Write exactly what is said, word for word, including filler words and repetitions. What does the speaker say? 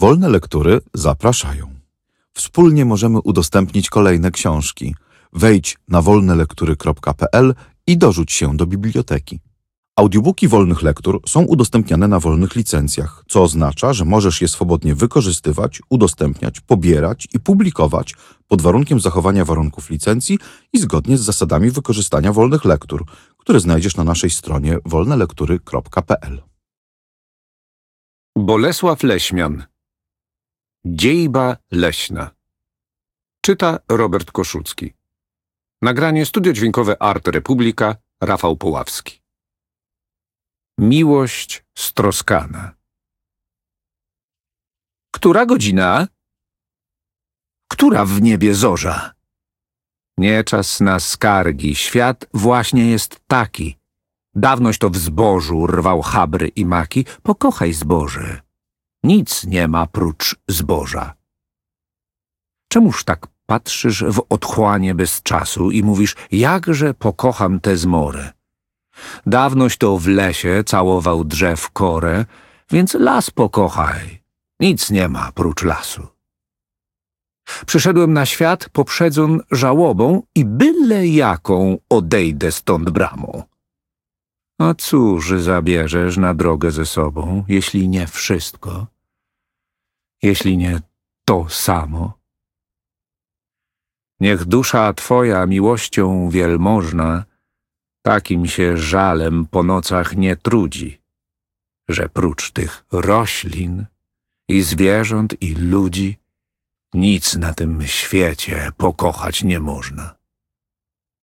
Wolne Lektury zapraszają. Wspólnie możemy udostępnić kolejne książki. Wejdź na wolne lektury kropka p l i dorzuć się do biblioteki. Audiobooki Wolnych Lektur są udostępniane na wolnych licencjach, co oznacza, że możesz je swobodnie wykorzystywać, udostępniać, pobierać i publikować pod warunkiem zachowania warunków licencji i zgodnie z zasadami wykorzystania wolnych lektur, które znajdziesz na naszej stronie wolne lektury kropka p l. Bolesław Leśmian. Dziejba leśna. Czyta Robert Koszucki. Nagranie studio dźwiękowe Art Republika, Rafał Poławski. Miłość stroskana. Która godzina? Która w niebie zorza? Nie czas na skargi, świat właśnie jest taki. Dawnoś to w zbożu rwał chabry i maki, pokochaj zboże. Nic nie ma prócz zboża. Czemuż tak patrzysz w otchłanie bez czasu i mówisz, jakże pokocham tę zmorę? Dawnoś to w lesie całował drzew korę, więc las pokochaj. Nic nie ma prócz lasu. Przyszedłem na świat poprzedzon żałobą i byle jaką odejdę stąd bramą. A cóż zabierzesz na drogę ze sobą, jeśli nie wszystko? Jeśli nie to samo? Niech dusza twoja miłością wielmożna takim się żalem po nocach nie trudzi, że prócz tych roślin i zwierząt i ludzi nic na tym świecie pokochać nie można.